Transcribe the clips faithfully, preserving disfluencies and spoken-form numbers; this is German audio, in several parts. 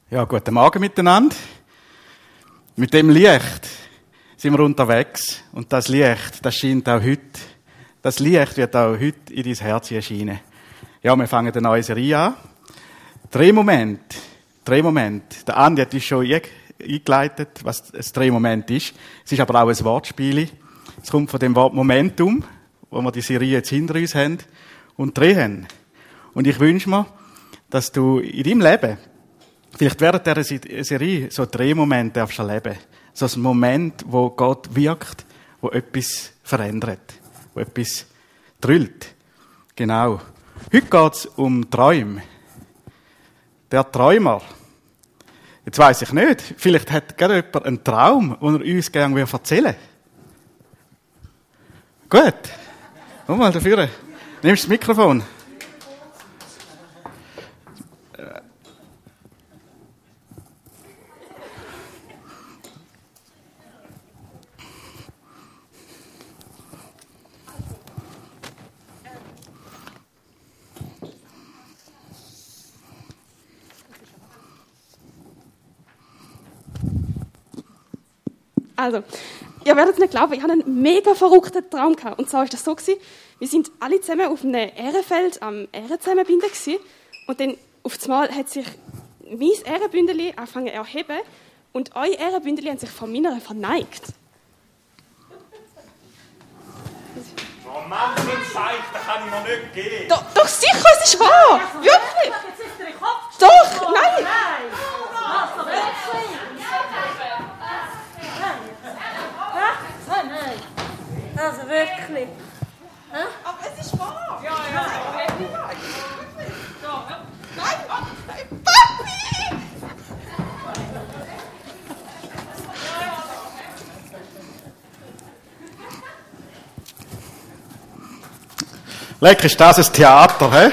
Ja, guten Morgen miteinander. Mit dem Licht sind wir unterwegs und das Licht, das scheint auch heute. Das Licht wird auch heute in dein Herz erscheinen. Ja, wir fangen eine neue Serie an. Drehmoment. Drehmoment. Der Andi hat uns schon eingeleitet, was ein Drehmoment ist. Es ist aber auch ein Wortspiel. Es kommt von dem Wort Momentum, wo wir die Serie jetzt hinter uns haben, und drehen. Und ich wünsche mir, dass du in deinem Leben, vielleicht während dieser Serie, so Drehmomente darfst erleben. So ein Moment, wo Gott wirkt, wo etwas verändert, wo etwas drüllt. Genau. Heute geht es um Träume. Der Träumer. Jetzt weiss ich nicht, vielleicht hat gerade jemand einen Traum, den er uns gerne erzählen will. Gut. Komm mal dafür. Nimmst du das Mikrofon? Also, ihr werdet es nicht glauben, ich hatte einen mega verrückten Traum gehabt. Und zwar war das so gewesen, wir sind alle zusammen auf einem Ehrenfeld am Ehren zusammenbinden gewesen. Und dann auf einmal hat sich mein Ehrenbündeli angefangen zu erheben und eure Ehrenbündeli haben sich von meiner verneigt. Oh Mann, so ein Zeich, das kann ich mir nicht geben. Doch, doch sicher, es ist wahr! Wirklich! Doch, nein! Also wirklich. Hä? Aber es ist wahr! Ja, ja, Nein! Nein! Papi! Leck, ist das ein Theater, hä?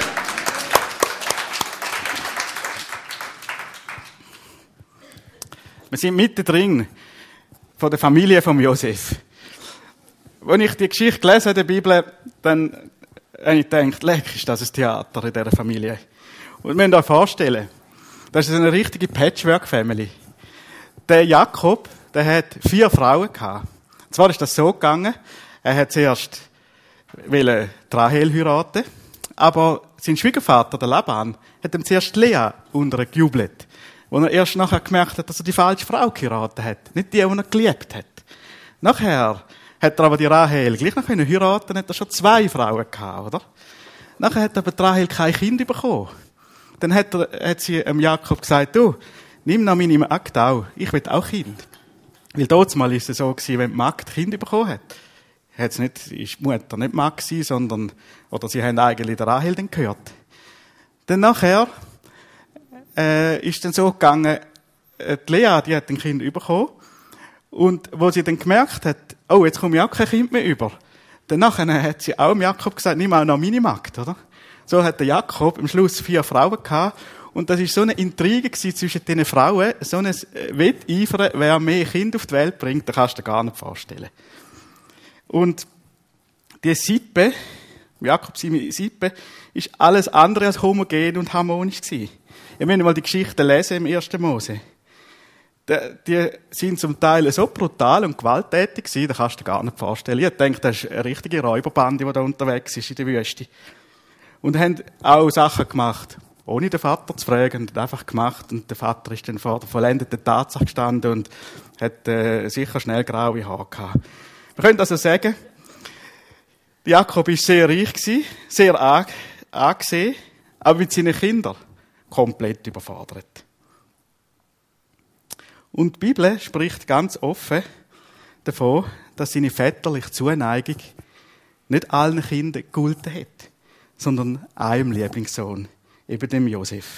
Wir sind mittendrin von der Familie von Josef. Als ich die Geschichte gelesen habe in der Bibel, dann habe ich gedacht, leck, ist das ein Theater in dieser Familie. Und wir müssen euch vorstellen, das ist eine richtige Patchwork-Family. Der Jakob, der hat vier Frauen gehabt. Und zwar ist das so gegangen, er hat zuerst wollte Rahel heiraten, aber sein Schwiegervater, der Laban, hat ihm zuerst Lea untergejubelt, wo er erst nachher gemerkt hat, dass er die falsche Frau geheiratet hat, nicht die, die er geliebt hat. Nachher hat er aber die Rahel gleich noch heiraten können, hat er schon zwei Frauen gehabt, oder? Nachher hat aber die Rahel kein Kind bekommen. Dann hat, er, hat sie dem Jakob gesagt, du, nimm noch meine Magd auch, ich will auch Kind. Weil dort mal ist es so gewesen, wenn die Magd Kind bekommen hat, hat's nicht, ist die Mutter nicht Magd gewesen, sondern, oder sie haben eigentlich der Rahel dann gehört. Dann nachher, äh, ist dann so gegangen, äh, die Lea, die hat ein Kind bekommen. Und wo sie dann gemerkt hat, oh, jetzt komme ich auch kein Kind mehr über. Dann nachher hat sie auch dem Jakob gesagt, nimm auch noch meine Magd, oder? So hat der Jakob am Schluss vier Frauen gehabt. Und das war so eine Intrige zwischen diesen Frauen, so ein Wetteifern, wer mehr Kinder auf die Welt bringt, das kannst du dir gar nicht vorstellen. Und die Sippe, Jakob seine Sippe, ist alles andere als homogen und harmonisch gewesen. Ihr müsst mal die Geschichte lesen im ersten Mose. Die, die sind zum Teil so brutal und gewalttätig gewesen, das kannst du dir gar nicht vorstellen. Ich denke, das ist eine richtige Räuberbande, die da unterwegs ist in der Wüste. Und haben auch Sachen gemacht, ohne den Vater zu fragen, und einfach gemacht. Und der Vater ist dann vor der vollendeten Tatsache gestanden und hat äh, sicher schnell graue Haare gehabt. Wir können also sagen, Jakob war sehr reich gewesen, sehr angesehen, aber mit seinen Kindern komplett überfordert. Und die Bibel spricht ganz offen davon, dass seine väterliche Zuneigung nicht allen Kindern gegolten hat, sondern einem Lieblingssohn, eben dem Josef.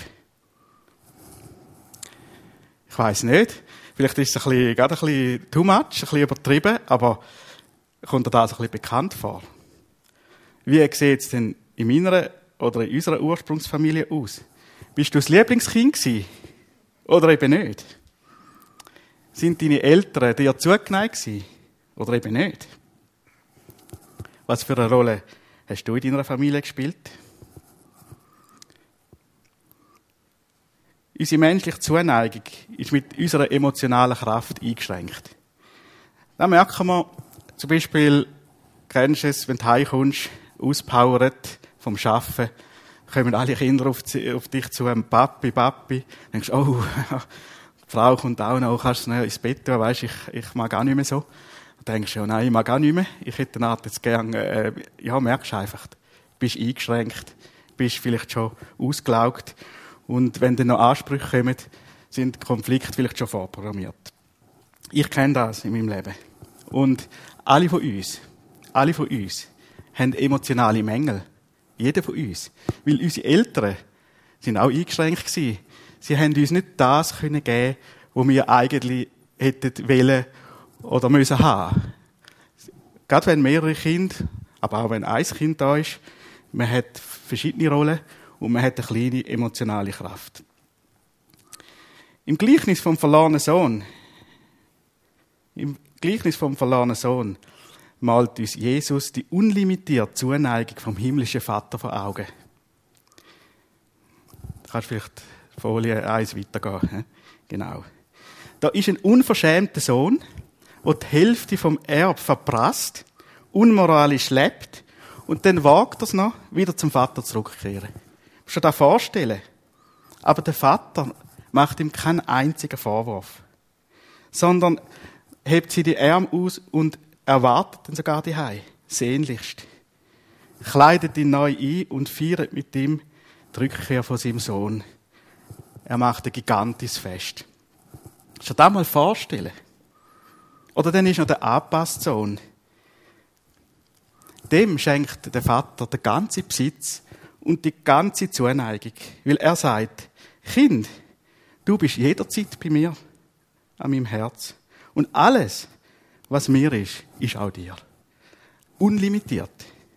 Ich weiss nicht, vielleicht ist es ein bisschen, gerade ein bisschen too much, ein bisschen übertrieben, aber kommt dir das ein bisschen bekannt vor? Wie sieht es denn in meiner oder in unserer Ursprungsfamilie aus? Bist du das Lieblingskind gewesen? Oder eben nicht? Sind deine Eltern dir zugeneigt gewesen? Oder eben nicht? Was für eine Rolle hast du in deiner Familie gespielt? Unsere menschliche Zuneigung ist mit unserer emotionalen Kraft eingeschränkt. Da merken wir, zum Beispiel, kennst du es, wenn du heimkommst, auspowert vom Arbeiten, kommen alle Kinder auf, auf dich zu, Papi, Papi, dann denkst du, oh, die Frau kommt auch noch, kannst du noch ins Bett tun, weisst, ich, ich mag auch nicht mehr so. Dann denkst du, ja, nein, ich mag auch nicht mehr, ich hätte eine Art jetzt gerne, äh, ja, merkst du einfach, du bist eingeschränkt, bist vielleicht schon ausgelaugt, und wenn dann noch Ansprüche kommen, sind Konflikte vielleicht schon vorprogrammiert. Ich kenne das in meinem Leben. Und alle von uns, alle von uns, haben emotionale Mängel. Jeder von uns. Weil unsere Eltern sind auch eingeschränkt gewesen. Sie haben uns nicht das können geben, was wir eigentlich hätten wollen oder müssen haben. Gerade wenn mehrere Kinder, aber auch wenn ein Kind da ist, man hat verschiedene Rollen und man hat eine kleine emotionale Kraft. Im Gleichnis vom verlorenen Sohn, im Gleichnis vom verlorenen Sohn malt uns Jesus die unlimitierte Zuneigung vom himmlischen Vater vor Augen. Du kannst vielleicht Folie eins weitergehen. He? Genau. Da ist ein unverschämter Sohn, der die Hälfte vom Erb verprasst, unmoralisch lebt und dann wagt er es noch, wieder zum Vater zurückzukehren. Musst du dir das vorstellen? Aber der Vater macht ihm keinen einzigen Vorwurf, sondern hebt sie die Arme aus und erwartet dann sogar die Hei, sehnlichst. Kleidet ihn neu ein und feiert mit ihm die Rückkehr von seinem Sohn. Er macht ein gigantisches Fest. Kannst du dir das mal vorstellen? Oder dann ist noch der angepasste Sohn. Dem schenkt der Vater den ganzen Besitz und die ganze Zuneigung. Weil er sagt, Kind, du bist jederzeit bei mir, an meinem Herz. Und alles, was mir ist, ist auch dir. Unlimitiert.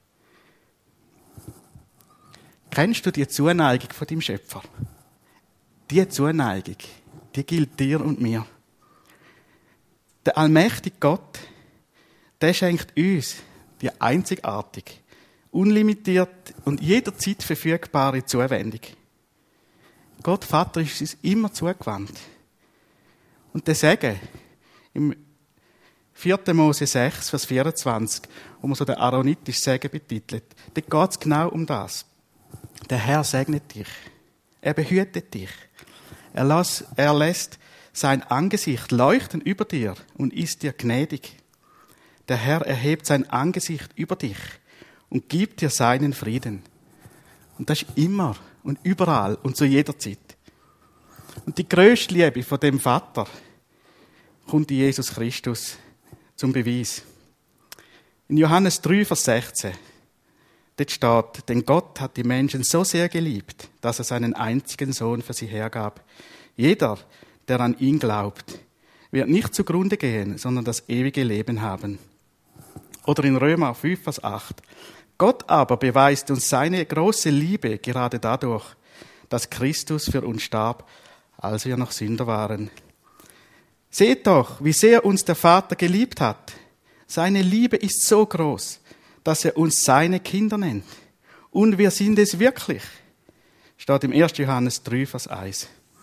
Kennst du die Zuneigung von deinem Schöpfer? Die Zuneigung, die gilt dir und mir. Der allmächtige Gott, der schenkt uns die einzigartig, unlimitiert und jederzeit verfügbare Zuwendung. Gott Vater ist uns immer zugewandt. Und der Segen im vierten Mose sechs, Vers vierundzwanzig, wo man so den aaronitischen Segen betitelt, da geht es genau um das. Der Herr segnet dich. Er behütet dich. Er lässt, er lässt sein Angesicht leuchten über dir und ist dir gnädig. Der Herr erhebt sein Angesicht über dich und gibt dir seinen Frieden. Und das ist immer und überall und zu jeder Zeit. Und die grösste Liebe von dem Vater kommt in Jesus Christus zum Beweis. In Johannes drei, Vers sechzehn, dort steht, denn Gott hat die Menschen so sehr geliebt, dass er seinen einzigen Sohn für sie hergab. Jeder, der an ihn glaubt, wird nicht zugrunde gehen, sondern das ewige Leben haben. Oder in Römer fünf, Vers acht. Gott aber beweist uns seine große Liebe gerade dadurch, dass Christus für uns starb, als wir noch Sünder waren. Seht doch, wie sehr uns der Vater geliebt hat. Seine Liebe ist so groß, dass er uns seine Kinder nennt. Und wir sind es wirklich. Steht im ersten Johannes drei, Vers eins.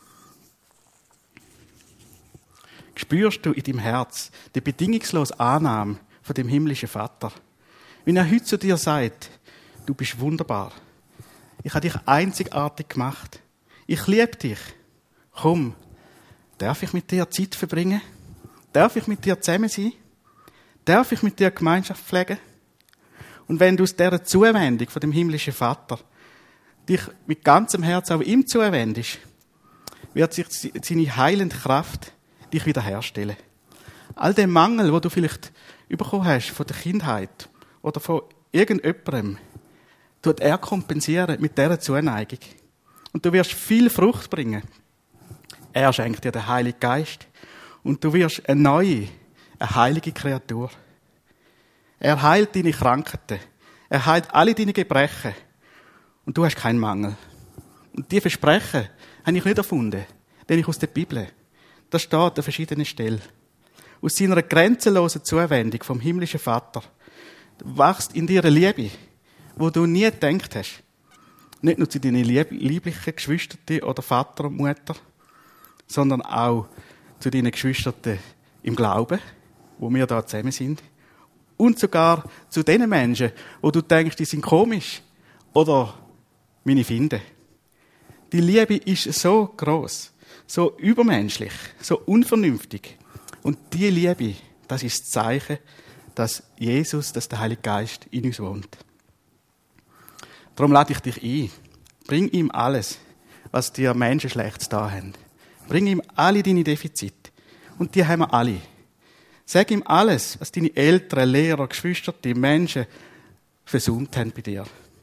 Spürst du in deinem Herz die bedingungslose Annahme von dem himmlischen Vater? Wenn er heute zu dir sagt, du bist wunderbar. Ich habe dich einzigartig gemacht. Ich liebe dich. Komm, darf ich mit dir Zeit verbringen? Darf ich mit dir zusammen sein? Darf ich mit dir Gemeinschaft pflegen? Und wenn du aus dieser Zuwendung von dem himmlischen Vater dich mit ganzem Herzen auch ihm zuwendest, wird sich seine heilende Kraft dich wiederherstellen. All den Mangel, den du vielleicht bekommen hast von der Kindheit oder von irgendjemandem, tut er kompensieren mit dieser Zuneigung. Und du wirst viel Frucht bringen. Er schenkt dir den Heiligen Geist und du wirst eine neue, eine heilige Kreatur. Er heilt deine Krankheiten. Er heilt alle deine Gebrechen. Und du hast keinen Mangel. Und diese Versprechen habe ich nicht erfunden, denn ich aus der Bibel. Das steht an verschiedenen Stellen. Aus seiner grenzenlosen Zuwendung vom himmlischen Vater wächst in dir eine Liebe, wo du nie gedacht hast. Nicht nur zu deinen lieb- lieblichen Geschwistern oder Vater und Mutter, sondern auch zu deinen Geschwistern im Glauben, wo wir da zusammen sind. Und sogar zu den Menschen, wo du denkst, die sind komisch oder meine Finde. Die Liebe ist so gross, so übermenschlich, so unvernünftig. Und diese Liebe, das ist das Zeichen, dass Jesus, dass der Heilige Geist in uns wohnt. Darum lade ich dich ein. Bring ihm alles, was dir Menschen Schlechtes da haben. Bring ihm alle deine Defizite. Und die haben wir alle. Sag ihm alles, was deine Eltern, Lehrer, Geschwister, die Menschen versäumt haben bei dir.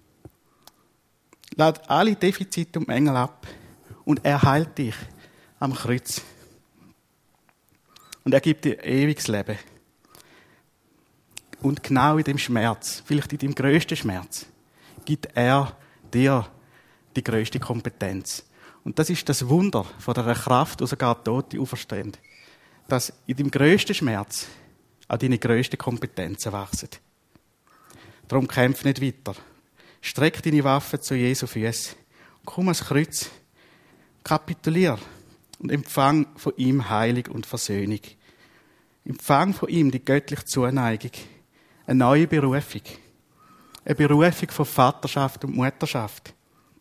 Lad alle Defizite und Mängel ab und er heilt dich am Kreuz. Und er gibt dir ewiges Leben. Und genau in dem Schmerz, vielleicht in deinem grössten Schmerz, gibt er dir die grösste Kompetenz. Und das ist das Wunder von der Kraft, die sogar Tote auferstehen. Dass in deinem grössten Schmerz auch deine grössten Kompetenzen wachsen. Darum kämpf nicht weiter. Streck deine Waffe zu Jesu Füßen. Komm ans Kreuz. Kapitulier und empfang von ihm Heilung und Versöhnung. Empfang von ihm die göttliche Zuneigung. Eine neue Berufung. Eine Berufung von Vaterschaft und Mutterschaft.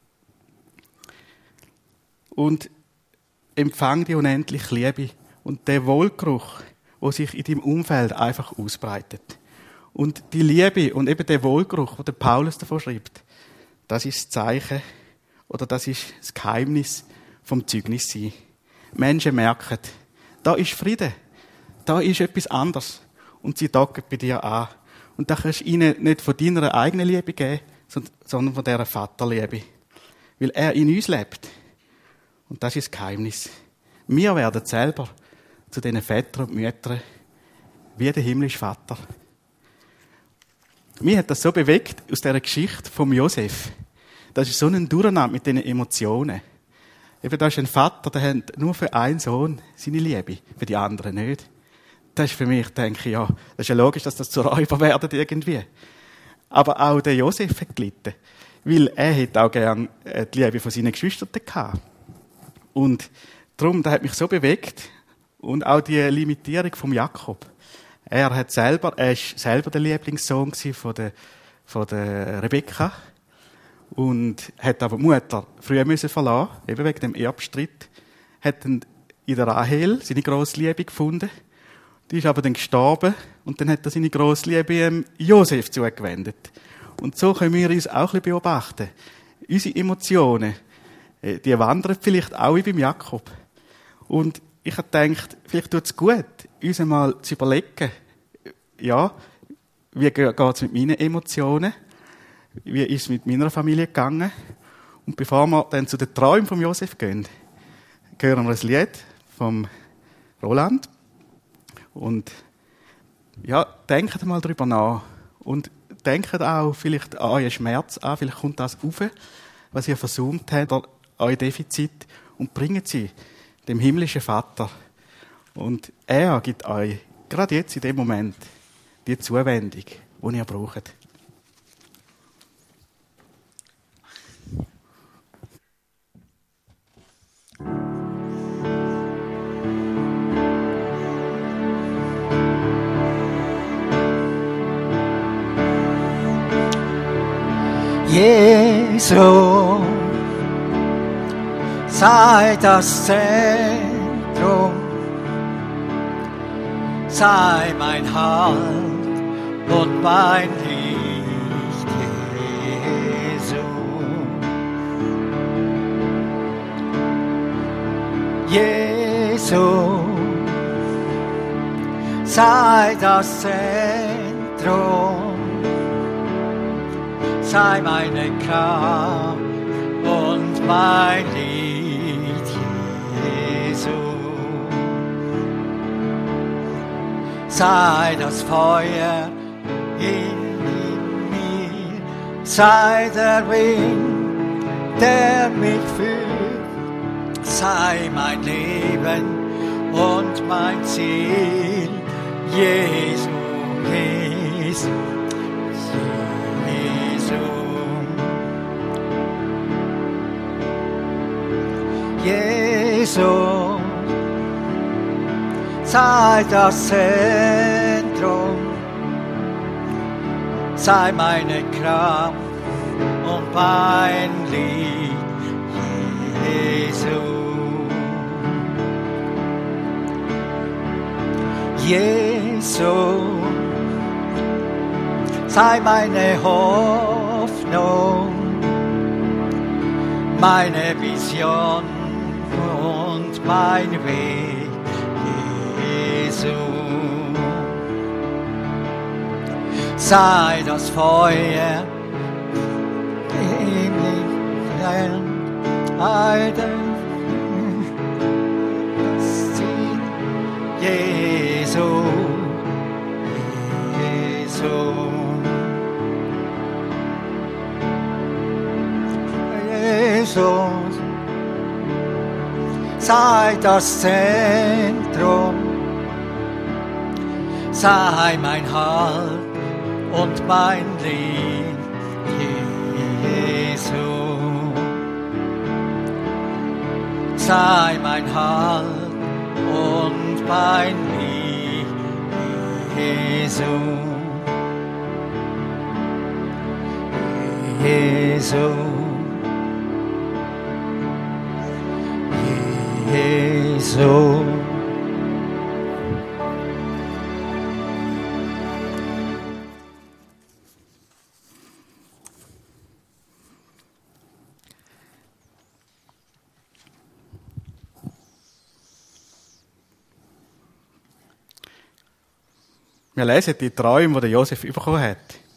Und empfang die unendliche Liebe und den Wohlgeruch, der sich in deinem Umfeld einfach ausbreitet. Und die Liebe und eben der Wohlgeruch, den der Paulus davon schreibt, das ist das Zeichen oder das ist das Geheimnis vom Zeugnissein. Menschen merken, da ist Friede, da ist etwas anderes und sie docken bei dir an. Und da kannst du ihnen nicht von deiner eigenen Liebe geben, sondern von dieser Vaterliebe. Weil er in uns lebt. Und das ist das Geheimnis. Wir werden selber zu diesen Vätern und Müttern wie der himmlische Vater. Mich hat das so bewegt aus dieser Geschichte vom Josef. Das ist so ein Durcheinander mit diesen Emotionen. Eben, da ist ein Vater, der hat nur für einen Sohn seine Liebe, für die anderen nicht. Das ist für mich, denke ich, ja, das ist ja logisch, dass das zu Räuber werden irgendwie. Aber auch der Josef hat gelitten. Weil er hätte auch gern die Liebe von seinen Geschwistern gehabt. Und darum, das hat mich so bewegt. Und auch die Limitierung vom Jakob. Er hat selber, er ist selber der Lieblingssohn von der, von der Rebekka. Und hat aber die Mutter früher müssen verlassen, eben wegen dem Erbstreit. Hat dann in der Rahel seine grosse Liebe gefunden. Die ist aber dann gestorben. Und dann hat er seine grosse Liebe Josef zugewendet. Und so können wir uns auch ein bisschen beobachten. Unsere Emotionen, die wandern vielleicht auch wie beim Jakob. Und ich habe gedacht, vielleicht tut es gut, uns einmal zu überlegen, ja, wie geht es mit meinen Emotionen? Wie ist es mit meiner Familie gegangen? Und bevor wir dann zu den Träumen von Josef gehen, hören wir ein Lied vom Roland. Und ja, denkt mal darüber nach. Und denkt auch vielleicht an euren Schmerz an, vielleicht kommt das auf, was ihr versäumt habt, oder euer Defizit, und bringt sie dem himmlischen Vater. Und er gibt euch, gerade jetzt in dem Moment, die Zuwendung, die ihr braucht. Jesu, sei das Zentrum, sei mein Halt und mein Licht, Jesu. Jesu, sei das Zentrum, sei meine Kraft und mein Lied, Jesu. Sei das Feuer in mir, sei der Wind, der mich führt, sei mein Leben und mein Ziel, Jesu, Jesu. sei das Zentrum, sei meine Kraft und mein Lied, Jesu. Jesu, sei meine Hoffnung, meine Vision und mein Weg, Jesu. Sei das Feuer im Licht, Heiden, das Ziel, Jesu, Jesu, Jesus, sei das Zentrum, sei mein Halt und mein Lied, Jesu, sei mein Halt und mein Lied, Jesu, Jesu, Jesu. Wir lesen die Träume, die der Josef bekommen hat.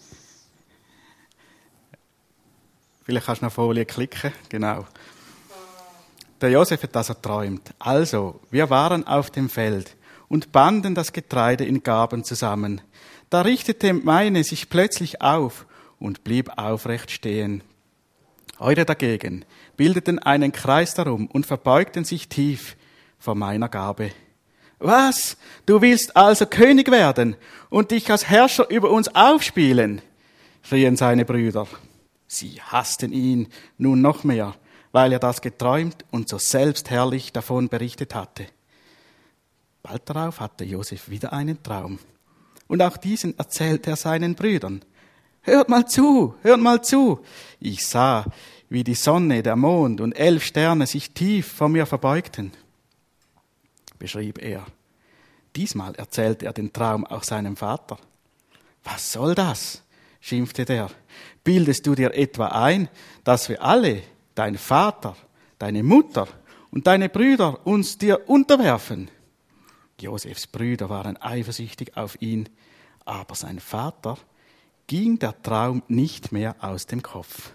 Vielleicht kannst du noch Folie klicken. Genau. Der Josef hat also geträumt. Also, wir waren auf dem Feld und banden das Getreide in Garben zusammen. Da richtete meine sich plötzlich auf und blieb aufrecht stehen. Eure dagegen bildeten einen Kreis darum und verbeugten sich tief vor meiner Gabe. Was? Du willst also König werden und dich als Herrscher über uns aufspielen? Schrien seine Brüder. Sie hassten ihn nun noch mehr, weil er das geträumt und so selbstherrlich davon berichtet hatte. Bald darauf hatte Josef wieder einen Traum. Und auch diesen erzählte er seinen Brüdern. Hört mal zu, hört mal zu. Ich sah, wie die Sonne, der Mond und elf Sterne sich tief vor mir verbeugten, beschrieb er. Diesmal erzählte er den Traum auch seinem Vater. Was soll das? Schimpfte der. Bildest du dir etwa ein, dass wir alle, dein Vater, deine Mutter und deine Brüder, uns dir unterwerfen? Josefs Brüder waren eifersüchtig auf ihn, aber sein Vater ging der Traum nicht mehr aus dem Kopf.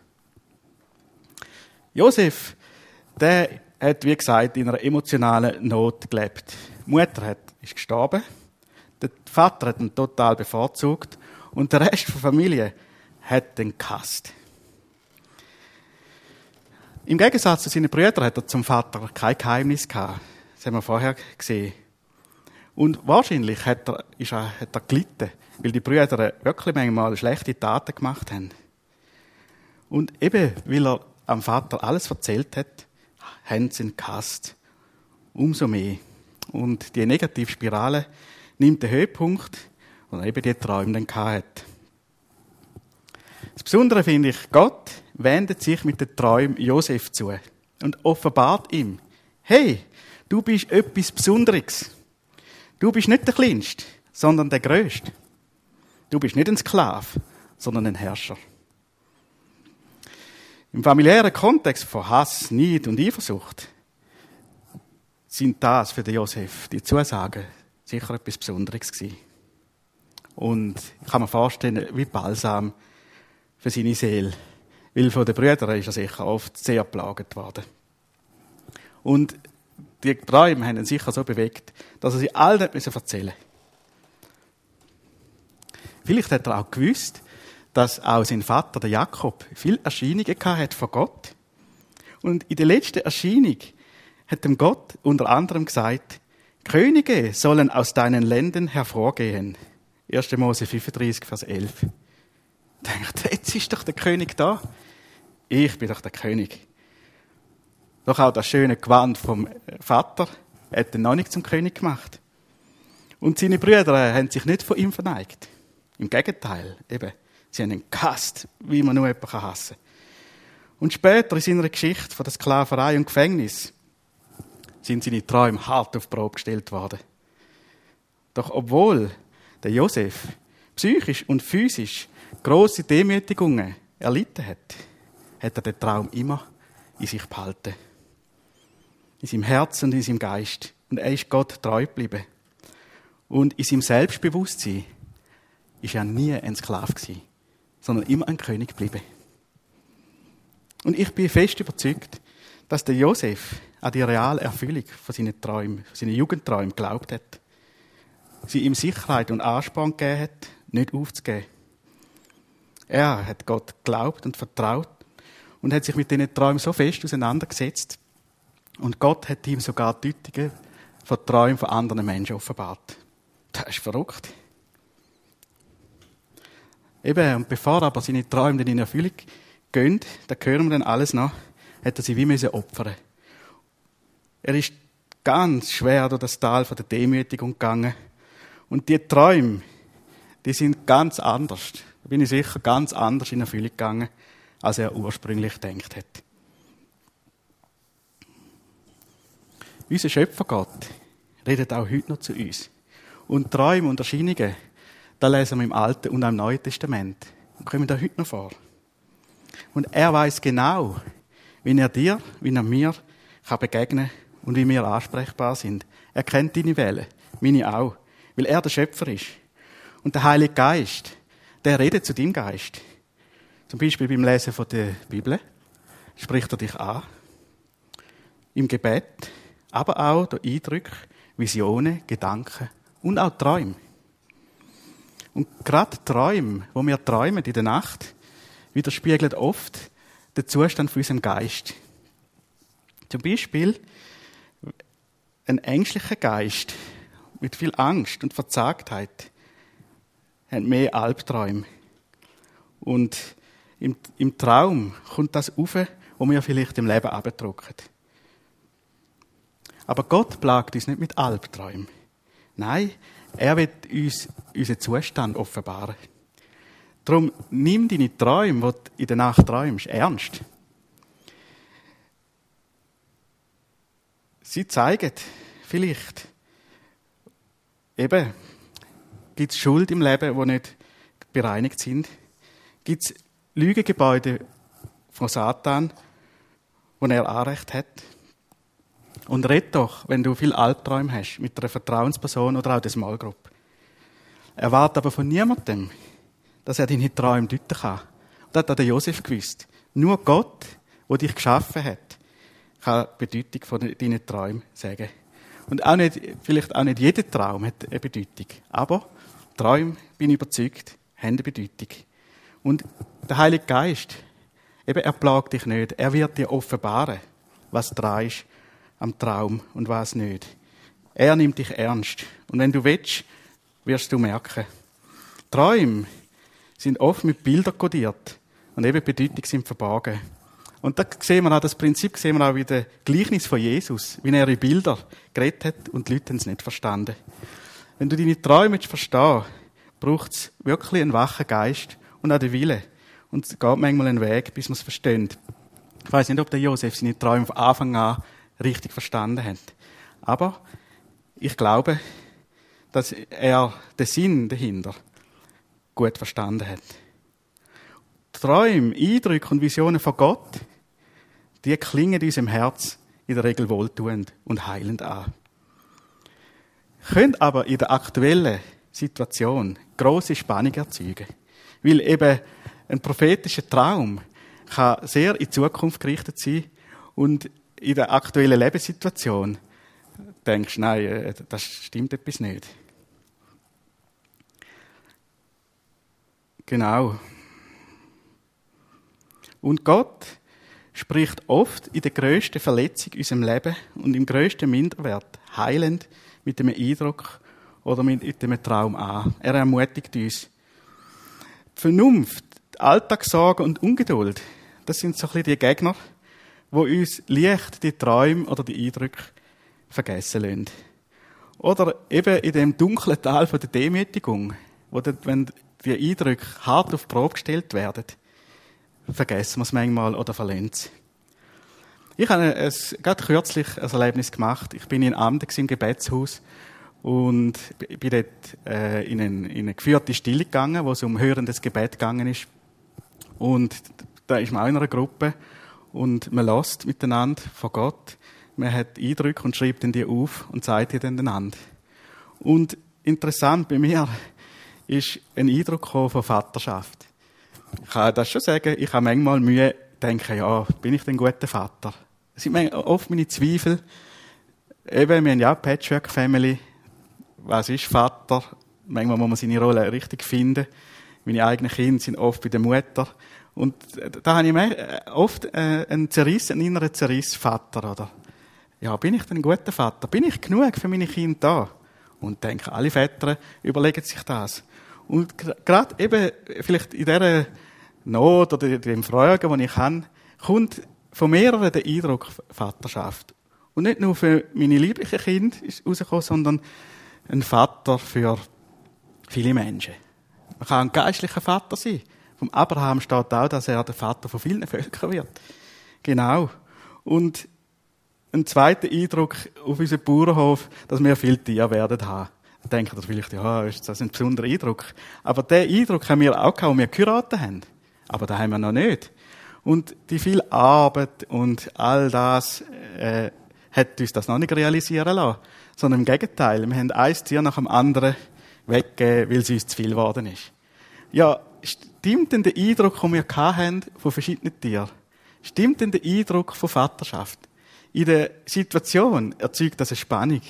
Josef, der hat, wie gesagt, in einer emotionalen Not gelebt. Die Mutter hat, ist gestorben, der Vater hat ihn total bevorzugt und der Rest der Familie hat ihn gehasst. Im Gegensatz zu seinen Brüdern hat er zum Vater kein Geheimnis gehabt. Das haben wir vorher gesehen. Und wahrscheinlich hat er, ist er, hat er gelitten, weil die Brüder wirklich manchmal schlechte Taten gemacht haben. Und eben, weil er am Vater alles erzählt hat, haben sie ihn gehasst. Umso mehr. Und die Negativspirale nimmt den Höhepunkt, und eben die Träume dann hat. Das Besondere finde ich, Gott wendet sich mit den Träumen Josef zu und offenbart ihm, hey, du bist etwas Besonderes. Du bist nicht der Kleinste, sondern der Größte. Du bist nicht ein Sklave, sondern ein Herrscher. Im familiären Kontext von Hass, Neid und Eifersucht sind das für den Josef, die Zusagen, sicher etwas Besonderes gewesen. Und ich kann mir vorstellen, wie Balsam für seine Seele. Weil von den Brüdern ist er sicher oft sehr geplagt worden. Und die Träume haben ihn sicher so bewegt, dass er sie allen erzählen musste. Vielleicht hat er auch gewusst, dass auch sein Vater, der Jakob, viele Erscheinungen hatte von Gott. Und in der letzten Erscheinung hat ihm Gott unter anderem gesagt, Könige sollen aus deinen Ländern hervorgehen. erster Mose fünfunddreißig, Vers elf. Ich dachte, jetzt ist doch der König da. Ich bin doch der König. Doch auch das schöne Gewand vom Vater hat ihn noch nicht zum König gemacht. Und seine Brüder haben sich nicht von ihm verneigt. Im Gegenteil, eben, sie haben ihn gehasst, wie man nur jemanden hassen kann. Und später in seiner Geschichte von der Sklaverei und Gefängnis sind seine Träume hart auf die Probe gestellt worden. Doch obwohl der Josef psychisch und physisch grosse Demütigungen erlitten hat, hat er den Traum immer in sich behalten. In seinem Herzen und in seinem Geist. Und er ist Gott treu geblieben. Und in seinem Selbstbewusstsein ist er nie ein Sklave gewesen, sondern immer ein König geblieben. Und ich bin fest überzeugt, dass der Josef an die reale Erfüllung von seinen Träumen, von seinen Jugendträumen geglaubt hat. Sie ihm Sicherheit und Ansporn gegeben hat, nicht aufzugeben. Er hat Gott geglaubt und vertraut und hat sich mit diesen Träumen so fest auseinandergesetzt. Und Gott hat ihm sogar Deutungen von Träumen von anderen Menschen offenbart. Das ist verrückt. Eben, und bevor aber seine Träume dann in Erfüllung gehen, da hören wir dann alles noch, hat er sie wie müssen opfern. Er ist ganz schwer durch das Tal von der Demütigung gegangen. Und die Träume, die sind ganz anders, da bin ich sicher, ganz anders in Erfüllung gegangen, als er ursprünglich gedacht hat. Unser Schöpfer Gott redet auch heute noch zu uns. Und Träume und Erscheinungen, da lesen wir im Alten und auch im Neuen Testament. Und kommen da heute noch vor. Und er weiß genau, wie er dir, wie er mir kann begegnen und wie wir ansprechbar sind. Er kennt deine Wellen, meine auch, weil er der Schöpfer ist. Und der Heilige Geist, der redet zu deinem Geist. Zum Beispiel beim Lesen von der Bibel spricht er dich an. Im Gebet, aber auch durch Eindrücke, Visionen, Gedanken und auch Träume. Und gerade Träume, wo wir träumen in der Nacht, widerspiegeln oft den Zustand von unserem Geist. Zum Beispiel ein ängstlicher Geist mit viel Angst und Verzagtheit hat mehr Albträume. Und im, im Traum kommt das rauf, wo wir vielleicht im Leben abdrücken. Aber Gott plagt uns nicht mit Albträumen. Nein, er wird uns unseren Zustand offenbaren. Darum nimm deine Träume, die du in der Nacht träumst, ernst. Sie zeigen vielleicht, eben, gibt es Schuld im Leben, die nicht bereinigt sind? Gibt es Lügengebäude von Satan, wo er Anrecht hat? Und red doch, wenn du viel Albträume hast, mit einer Vertrauensperson oder auch der Small Group. Erwarte aber von niemandem, dass er deine Träume deuten kann. Und das hat der Josef gewusst. Nur Gott, der dich geschaffen hat, kann die Bedeutung von deinen Träumen sagen. Und auch nicht, vielleicht auch nicht jeder Traum hat eine Bedeutung. Aber Träume, bin ich überzeugt, haben eine Bedeutung. Und der Heilige Geist, eben, er plagt dich nicht. Er wird dir offenbaren, was dran ist am Traum und was nicht. Er nimmt dich ernst. Und wenn du willst, wirst du merken. Träume sind oft mit Bildern kodiert und eben Bedeutung sind verborgen. Und da sehen wir auch, das Prinzip sehen wir auch in dem Gleichnis von Jesus, wie er in Bilder geredet hat und die Leute haben es nicht verstanden. Wenn du deine Träume verstehen, braucht es wirklich einen wachen Geist und auch den Willen. Und es geht manchmal einen Weg, bis man es versteht. Ich weiss nicht, ob der Josef seine Träume von Anfang an richtig verstanden hat. Aber ich glaube, dass er den Sinn dahinter gut verstanden hat. Träume, Eindrücke und Visionen von Gott, die klingen in unserem Herz in der Regel wohltuend und heilend an. Können aber in der aktuellen Situation grosse Spannung erzeugen. Weil eben ein prophetischer Traum kann sehr in die Zukunft gerichtet sein und in der aktuellen Lebenssituation denkst du, nein, das stimmt etwas nicht. Genau. Und Gott spricht oft in der grössten Verletzung in unserem Leben und im grössten Minderwert heilend mit einem Eindruck oder mit einem Traum an. Er ermutigt uns. Die Vernunft, Alltagssorgen und Ungeduld, das sind so ein bisschen die Gegner, die uns leicht die Träume oder die Eindrücke vergessen lassen. Oder eben in dem dunklen Tal von der Demütigung, wo dann, wenn die Eindrücke hart auf die Probe gestellt werden, vergessen wir es manchmal oder verlieren sie. Ich habe ein, gerade kürzlich ein Erlebnis gemacht. Ich bin in Amden im Gebetshaus und bin dort äh, in, eine, in eine geführte Stille gegangen, wo es um hörendes Gebet gegangen ist. Und da ist man auch in einer Gruppe und man hört miteinander von Gott. Man hat Eindrücke und schreibt dann die auf und sagt die dann einander. Und interessant bei mir ist ein Eindruck gekommen von Vaterschaft. Ich kann das schon sagen, ich habe manchmal Mühe, denken, ja, bin ich denn ein guter Vater? Es sind oft meine Zweifel. Eben, wir haben ja auch Patchwork-Family. Was ist Vater? Manchmal muss man seine Rolle richtig finden. Meine eigenen Kinder sind oft bei der Mutter. Und da habe ich oft einen Zerriss, einen inneren Zerriss, Vater, oder? Ja, bin ich denn ein guter Vater? Bin ich genug für meine Kinder da? Und denke, alle Väter überlegen sich das. Und gerade eben, vielleicht in dieser Not oder in den Fragen, die ich habe, kommt von mehreren der Eindruck Vaterschaft. Und nicht nur für meine lieblichen Kinder ist rausgekommen, sondern ein Vater für viele Menschen. Man kann ein geistlicher Vater sein. Vom Abraham steht auch, dass er der Vater von vielen Völkern wird. Genau. Und ein zweiter Eindruck auf unserem Bauernhof, dass wir viele Tiere werden haben. Da denkt ihr vielleicht, ja, ist das ein besonderer Eindruck. Aber diesen Eindruck haben wir auch gehabt, als wir geheiratet haben. Aber das haben wir noch nicht. Und die viel Arbeit und all das äh, hat uns das noch nicht realisieren lassen. Sondern im Gegenteil, wir haben ein Tier nach dem anderen weggegeben, weil es uns zu viel geworden ist. Ja, stimmt denn der Eindruck, den wir hatten von verschiedenen Tieren? Stimmt denn der Eindruck von Vaterschaft? In der Situation erzeugt das eine Spannung.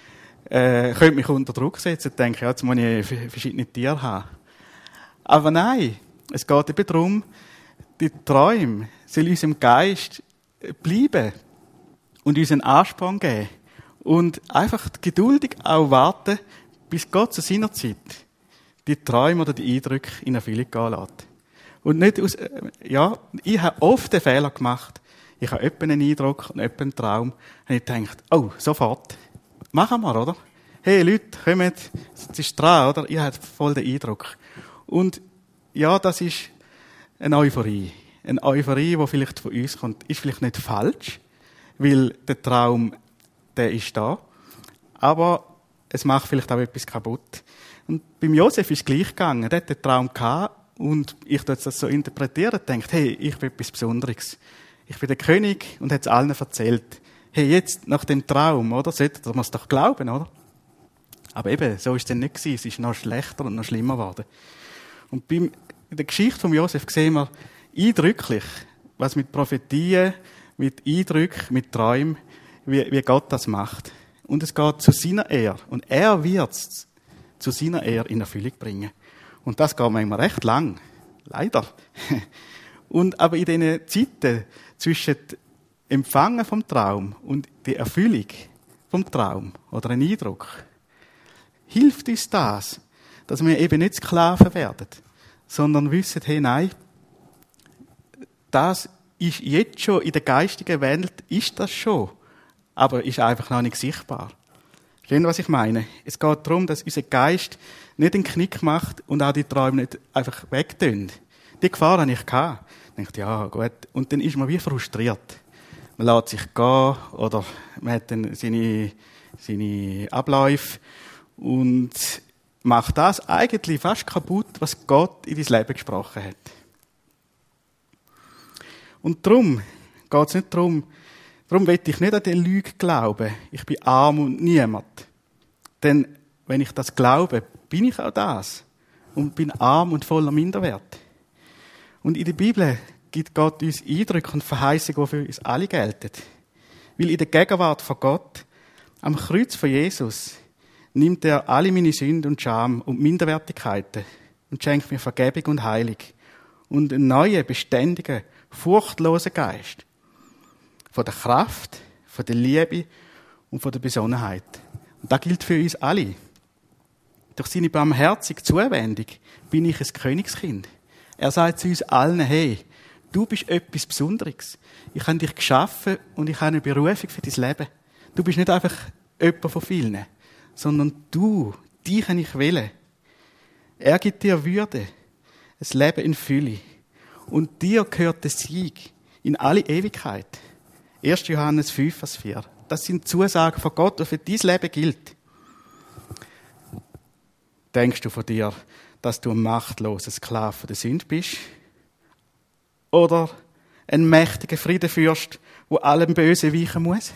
Äh, könnte mich unter Druck setzen und denken, ja, jetzt muss ich verschiedene Tiere haben. Aber nein, es geht eben darum, die Träume sollen unserem Geist bleiben und uns einen Ansporn geben. Und einfach geduldig auch warten, bis Gott zu seiner Zeit die Träume oder die Eindrücke in Erfüllung gehen lässt. Und nicht aus, ja, ich habe oft den Fehler gemacht. Ich habe öppen einen Eindruck und öppen einen Traum. Und ich gedacht, oh, sofort. Machen wir, oder? Hey, Leute, kommt, es ist dran, oder? Ich habe voll den Eindruck. Und ja, das ist eine Euphorie. Eine Euphorie, die vielleicht von uns kommt, ist vielleicht nicht falsch, weil der Traum, der ist da. Aber es macht vielleicht auch etwas kaputt. Und beim Josef ist es gleich gegangen. Der hat den Traum gehabt und ich das so interpretiert und denkt, hey, ich bin etwas Besonderes. Ich bin der König und hat es allen erzählt. Hey, jetzt nach dem Traum, oder? Sollte man es doch glauben, oder? Aber eben, so ist es dann nicht gewesen. Es ist noch schlechter und noch schlimmer geworden. Und beim, in der Geschichte von Josef sehen wir eindrücklich, was mit Prophetien, mit Eindrücken, mit Träumen, wie, wie Gott das macht. Und es geht zu seiner Ehre. Und er wird es zu seiner Ehre in Erfüllung bringen. Und das geht manchmal recht lang. Leider. Und aber in diesen Zeiten zwischen Empfangen vom Traum und die Erfüllung vom Traum oder ein Eindruck, hilft uns das, dass wir eben nicht Sklaven werden, sondern wissen, hey, nein, das ist jetzt schon in der geistigen Welt, ist das schon, aber ist einfach noch nicht sichtbar. Verstehen Sie, was ich meine? Es geht darum, dass unser Geist nicht einen Knick macht und auch die Träume nicht einfach wegtönt. Die Gefahr hatte ich gehabt. Ich dachte, ja, gut. Und dann ist man wie frustriert. Man lässt sich gehen oder man hat dann seine, seine Abläufe und macht das eigentlich fast kaputt, was Gott in dein Leben gesprochen hat. Und darum geht es nicht darum, darum will ich nicht an die Lüge glauben. Ich bin arm und niemand. Denn wenn ich das glaube, bin ich auch das. Und bin arm und voller Minderwert. Und in der Bibel gibt Gott uns Eindrücke und Verheißungen, die für uns alle gelten. Weil in der Gegenwart von Gott, am Kreuz von Jesus, nimmt er alle meine Sünden und Scham und Minderwertigkeiten und schenkt mir Vergebung und Heilung und einen neuen, beständigen, furchtlosen Geist. Von der Kraft, von der Liebe und von der Besonnenheit. Und das gilt für uns alle. Durch seine barmherzige Zuwendung bin ich ein Königskind. Er sagt zu uns allen, hey, du bist etwas Besonderes. Ich habe dich geschaffen und ich habe eine Berufung für dein Leben. Du bist nicht einfach jemand von vielen, sondern du, dich habe ich wählen. Er gibt dir Würde, ein Leben in Fülle. Und dir gehört der Sieg in alle Ewigkeit. erster Johannes fünf, Vers vier. Das sind Zusagen von Gott, die für dein Leben gilt. Denkst du von dir, dass du ein machtloser Sklave der Sünde bist? Oder ein mächtiger Friedenfürst, wo allem Bösen weichen muss?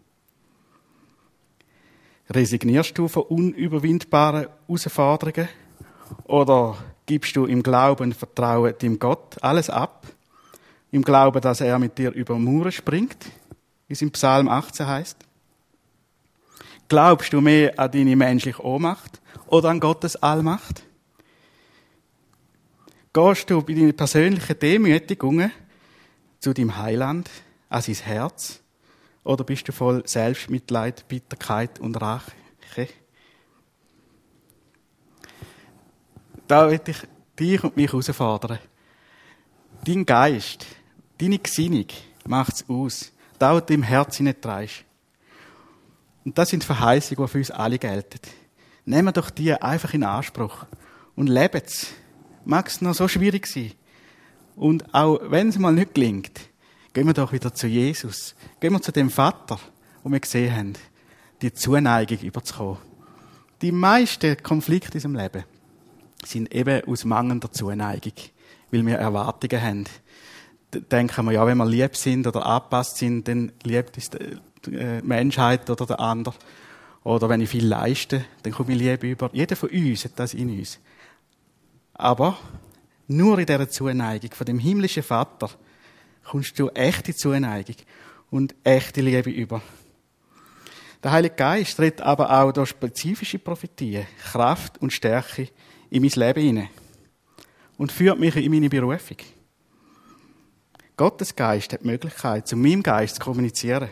Resignierst du von unüberwindbaren Herausforderungen? Oder gibst du im Glauben und Vertrauen dem Gott alles ab? Im Glauben, dass er mit dir über Mauern springt, wie es im Psalm achtzehn heißt? Glaubst du mehr an deine menschliche Ohnmacht oder an Gottes Allmacht? Gehst du bei deinen persönlichen Demütigungen zu deinem Heiland, an sein Herz? Oder bist du voll Selbstmitleid, Bitterkeit und Rache? Da will ich dich und mich herausfordern. Dein Geist, deine Gesinnung macht es aus. Das, was du im Herzen nicht trägst. Und das sind Verheißungen, die für uns alle gelten. Nehmen doch die einfach in Anspruch und leben es. Mag es noch so schwierig sein. Und auch wenn es mal nicht gelingt, gehen wir doch wieder zu Jesus. Gehen wir zu dem Vater, wo wir gesehen haben, die Zuneigung überzukommen. Die meisten Konflikte in unserem Leben sind eben aus mangelnder Zuneigung, weil wir Erwartungen haben. Denken wir, ja, wenn wir lieb sind oder angepasst sind, dann liebt uns die Menschheit oder der andere. Oder wenn ich viel leiste, dann komme ich Liebe über. Jeder von uns hat das in uns. Aber nur in dieser Zuneigung von dem himmlischen Vater kommst du echte Zuneigung und echte Liebe über. Der Heilige Geist tritt aber auch durch spezifische Prophetien, Kraft und Stärke in mein Leben hinein und führt mich in meine Berufung. Gottes Geist hat die Möglichkeit, zu meinem Geist zu kommunizieren.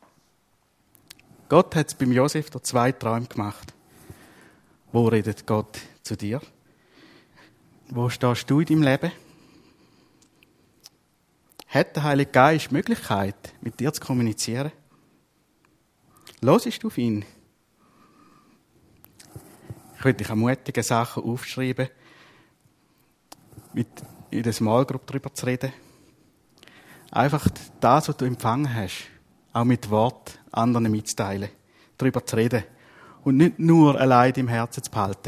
Gott hat es beim Josef durch zwei Träume gemacht. Wo redet Gott zu dir? Wo stehst du in deinem Leben? Hat der Heilige Geist die Möglichkeit, mit dir zu kommunizieren? Hörst du auf ihn? Ich würde dich ermutigen, Sachen aufzuschreiben, mit in der Small Group darüber zu reden. Einfach das, was du empfangen hast, auch mit Wort anderen mitzuteilen, darüber zu reden und nicht nur allein im Herzen zu behalten.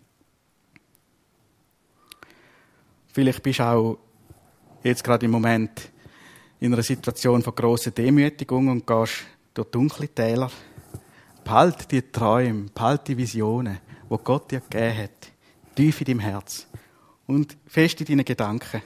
Vielleicht bist du auch jetzt gerade im Moment in einer Situation von grosser Demütigung und gehst durch dunkle Täler. Behalt die Träume, behalt die Visionen, die Gott dir gegeben hat, tief in deinem Herz und fest in deinen Gedanken.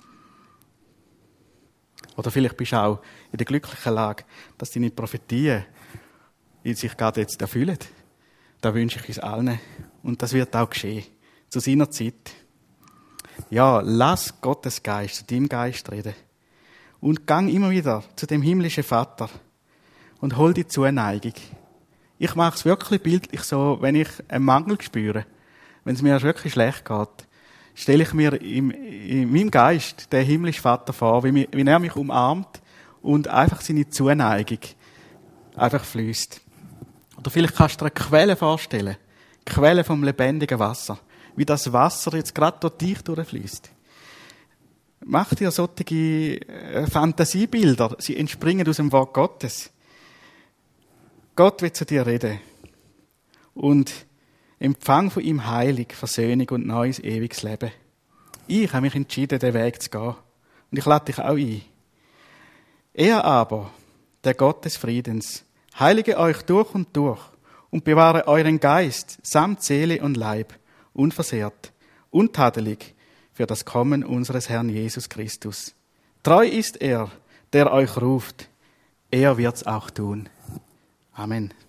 Oder vielleicht bist du auch in der glücklichen Lage, dass deine Prophetien sich gerade jetzt erfüllen. Da wünsche ich uns allen. Und das wird auch geschehen. Zu seiner Zeit. Ja, lass Gottes Geist zu deinem Geist reden. Und gang immer wieder zu dem himmlischen Vater und hol die Zuneigung. Ich mache es wirklich bildlich so, wenn ich einen Mangel spüre, wenn es mir wirklich schlecht geht, stelle ich mir im, in meinem Geist den himmlischen Vater vor, wie, mich, wie er mich umarmt und einfach seine Zuneigung einfach fließt. Oder vielleicht kannst du dir eine Quelle vorstellen. Die Quelle vom lebendigen Wasser. Wie das Wasser jetzt gerade durch dich durchfließt. Mach dir solche Fantasiebilder. Sie entspringen aus dem Wort Gottes. Gott will zu dir reden. Und Empfang von ihm Heilig, Versöhnung und neues, ewiges Leben. Ich habe mich entschieden, den Weg zu gehen. Und ich lade dich auch ein. Er aber, der Gott des Friedens, heilige euch durch und durch und bewahre euren Geist samt Seele und Leib unversehrt, untadelig für das Kommen unseres Herrn Jesus Christus. Treu ist er, der euch ruft. Er wird's auch tun. Amen.